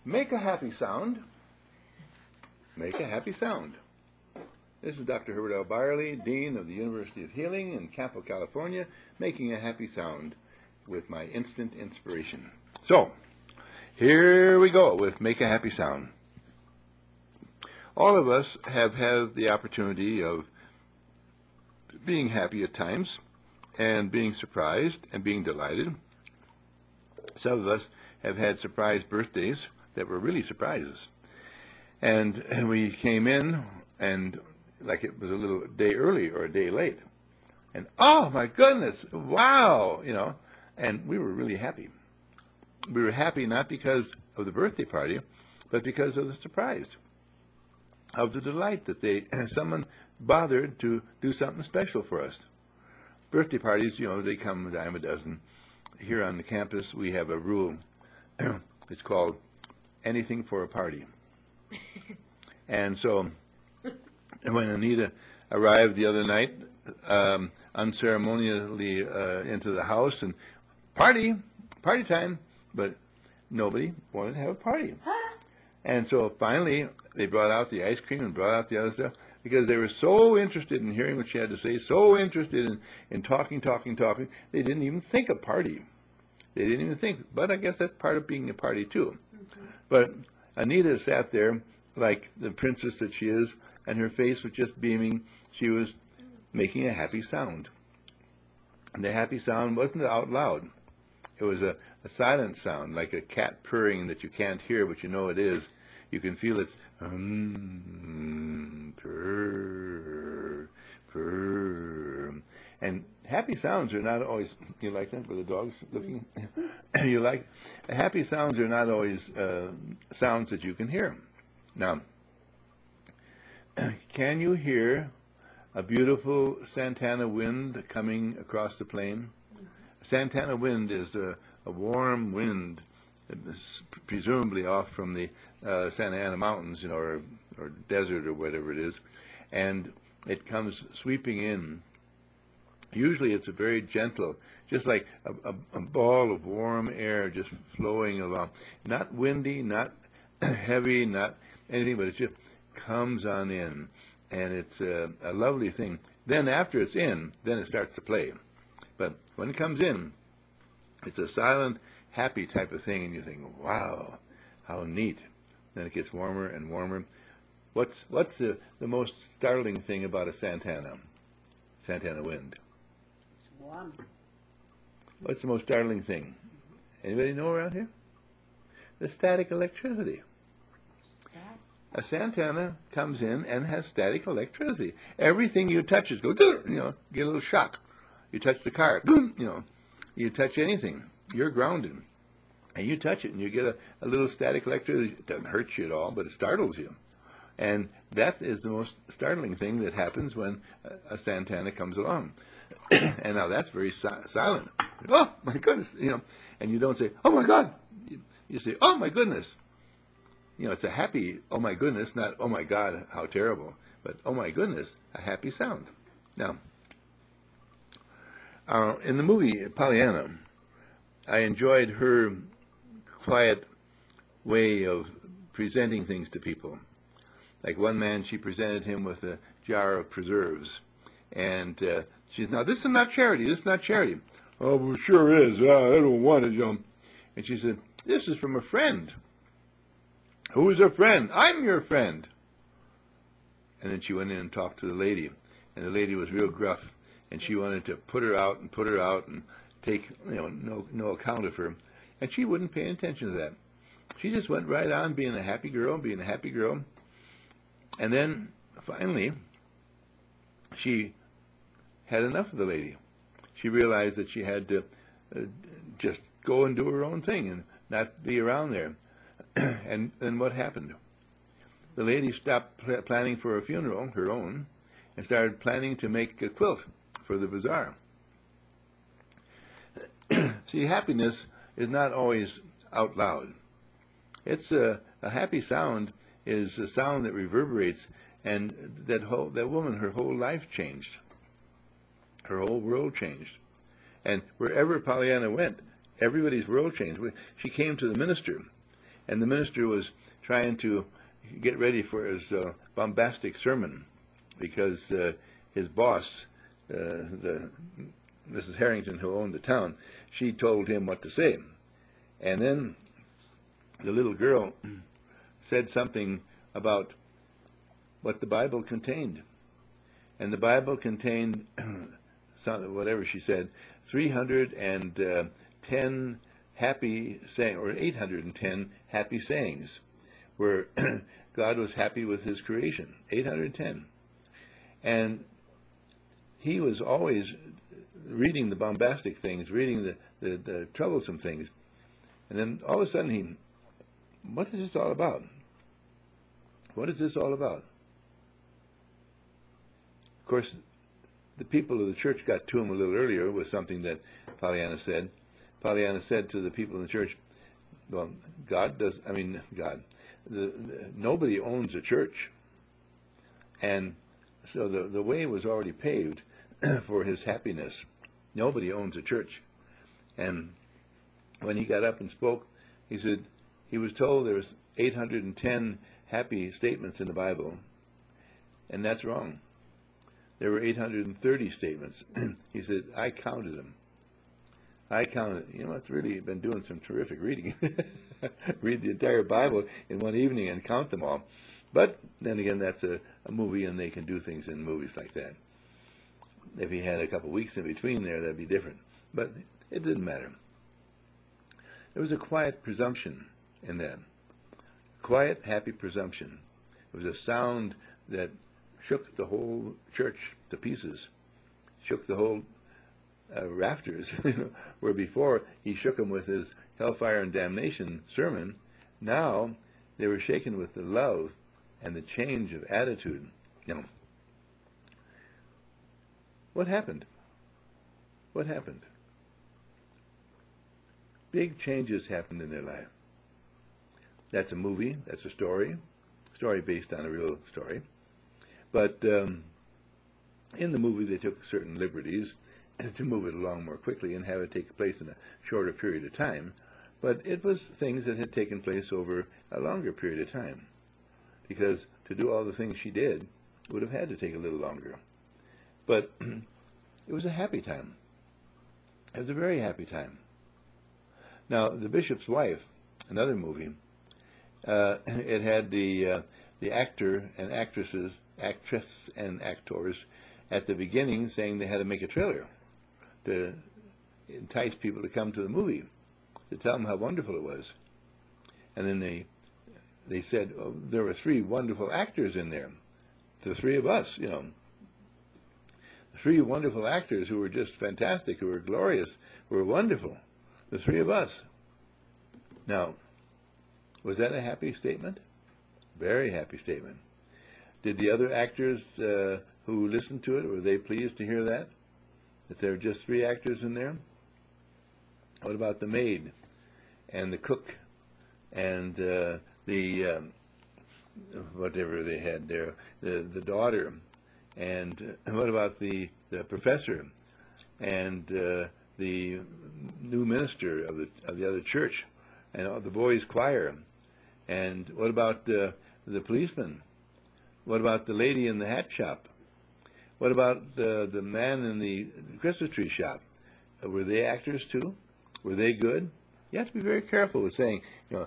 Make a happy sound. Make a happy sound. This is Dr. Herbert L. Byerly, Dean of the University of Healing in Campo, California, making a happy sound with my instant inspiration. So, here we go with Make a Happy Sound. All of us have had the opportunity of being happy at times and being surprised and being delighted. Some of us have had surprise birthdays that were really surprises. And we came in and like it was a little day early or a day late. And oh my goodness, wow, and we were really happy. We were happy not because of the birthday party, but because of the surprise, of the delight that someone bothered to do something special for us. Birthday parties, they come a dime a dozen. Here on the campus, we have a rule. It's called anything for a party. And so when Anita arrived the other night, unceremoniously into the house, and party time, but nobody wanted to have a party. And so finally, they brought out the ice cream and brought out the other stuff because they were so interested in hearing what she had to say, so interested in talking. They didn't even think of party. They didn't even think. But I guess that's part of being a party, too. Mm-hmm. But Anita sat there like the princess that she is, and her face was just beaming. She was making a happy sound. And the happy sound wasn't out loud. It was a silent sound, like a cat purring that you can't hear, but you know it is. You can feel its purr, purr. And happy sounds are not always, you like that, where the dog's looking? Happy sounds are not always sounds that you can hear. Now, can you hear a beautiful Santana wind coming across the plain? Santana wind is a warm wind, presumably off from the Santa Ana Mountains, or desert or whatever it is, and it comes sweeping in. Usually it's a very gentle, just like a ball of warm air just flowing along. Not windy, not heavy, not anything, but it just comes on in, and it's a lovely thing. Then after it's in, then it starts to play. But when it comes in, it's a silent, happy type of thing, and you think, wow, how neat. Then it gets warmer and warmer. What's the most startling thing about a Santana wind? It's warm. What's the most startling thing? Anybody know around here? The static electricity. A Santana comes in and has static electricity. Everything you touch is go, get a little shock. You touch the car, you touch anything, you're grounded. And you touch it and you get a little static electricity. It doesn't hurt you at all, but it startles you. And that is the most startling thing that happens when a Santana comes along. And now that's very silent. Oh, my goodness, and you don't say, oh, my God. You say, oh, my goodness. It's a happy, oh, my goodness, not, oh, my God, how terrible. But, oh, my goodness, a happy sound. Now, in the movie Pollyanna, I enjoyed her quiet way of presenting things to people. Like one man, she presented him with a jar of preserves. And she said, now, this is not charity. This is not charity. Oh, well, sure is. I don't want it, And she said, this is from a friend. Who is a friend? I'm your friend. And then she went in and talked to the lady. And the lady was real gruff. And she wanted to put her out and take no account of her. And she wouldn't pay attention to that. She just went right on being a happy girl. And then finally, she had enough of the lady. She realized that she had to just go and do her own thing and not be around there. And then what happened? The lady stopped planning for a funeral, her own, and started planning to make a quilt for the bazaar. See, happiness is not always out loud. It's a happy sound is a sound that reverberates, and that woman, her whole life changed. Her whole world changed. And wherever Pollyanna went, everybody's world changed. She came to the minister, and the minister was trying to get ready for his bombastic sermon because his boss, the Mrs. Harrington, who owned the town, she told him what to say. And then the little girl said something about what the Bible contained. And the Bible contained, whatever she said, 310 happy sayings, or 810 happy sayings, where God was happy with his creation. 810. And he was always reading the bombastic things, reading the troublesome things. And then all of a sudden what is this all about? What is this all about? Of course, the people of the church got to him a little earlier with something that Pollyanna said. Pollyanna said to the people in the church, well, nobody owns a church. And so the way was already paved for his happiness. Nobody owns a church. And when he got up and spoke, he said he was told there was 810 happy statements in the Bible, and that's wrong. There were 830 statements. He said, I counted them. It's really been doing some terrific reading. Read the entire Bible in one evening and count them all. But then again, that's a movie, and they can do things in movies like that. If he had a couple weeks in between there, that'd be different. But it didn't matter. There was a quiet presumption in that. Quiet, happy presumption. It was a sound that shook the whole church to pieces, shook the whole rafters, where before he shook them with his hellfire and damnation sermon. Now they were shaken with the love and the change of attitude. What happened? What happened? Big changes happened in their life. That's a movie. That's a story based on a real story. But in the movie, they took certain liberties to move it along more quickly and have it take place in a shorter period of time. But it was things that had taken place over a longer period of time, because to do all the things she did would have had to take a little longer. But it was a happy time. It was a very happy time. Now, The Bishop's Wife, another movie, it had the actor and actress and actors at the beginning saying they had to make a trailer to entice people to come to the movie, to tell them how wonderful it was. And then they said, oh, there were 3 wonderful actors in there, the 3 of us, 3 wonderful actors who were just fantastic, who were glorious, who were wonderful, the 3 of us. Now, was that a happy statement? Very happy statement. Did the other actors who listened to it, were they pleased to hear that? That there were just 3 actors in there? What about the maid and the cook and whatever they had there, the daughter, and what about the professor and the new minister of the other church and the boys' choir? And what about the policeman? What about the lady in the hat shop? What about the man in the Christmas tree shop? Were they actors too? Were they good? You have to be very careful with saying,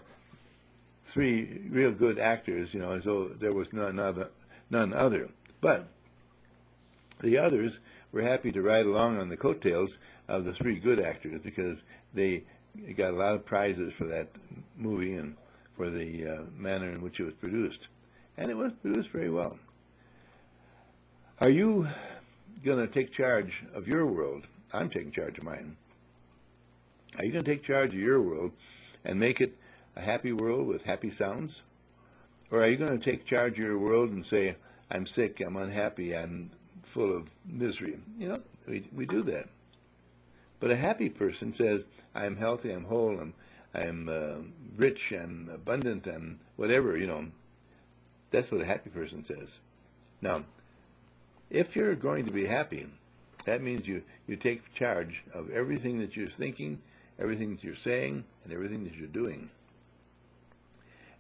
3 real good actors, as though there was none other. But the others were happy to ride along on the coattails of the 3 good actors, because they got a lot of prizes for that movie and for the manner in which it was produced. And it was produced very well. Are you going to take charge of your world? I'm taking charge of mine. Are you going to take charge of your world and make it a happy world with happy sounds? Or are you going to take charge of your world and say, I'm sick, I'm unhappy, I'm full of misery? We do that. But a happy person says, I'm healthy, I'm whole, I'm rich, I'm abundant, I'm whatever, That's what a happy person says. Now, if you're going to be happy, that means you take charge of everything that you're thinking, everything that you're saying, and everything that you're doing.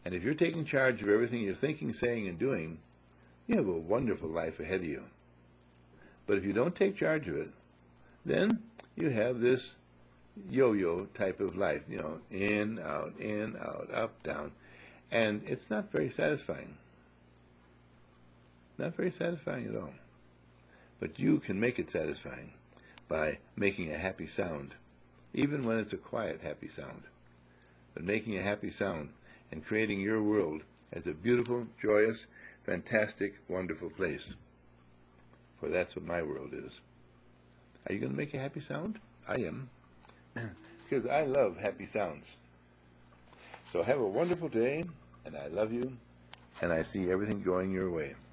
And if you're taking charge of everything you're thinking, saying, and doing, you have a wonderful life ahead of you. But if you don't take charge of it, then you have this yo-yo type of life, in, out, up, down. And it's not very satisfying. Not very satisfying at all. But you can make it satisfying by making a happy sound, even when it's a quiet, happy sound. But making a happy sound and creating your world as a beautiful, joyous, fantastic, wonderful place. For that's what my world is. Are you going to make a happy sound? I am. Because I love happy sounds. So have a wonderful day, and I love you, and I see everything going your way.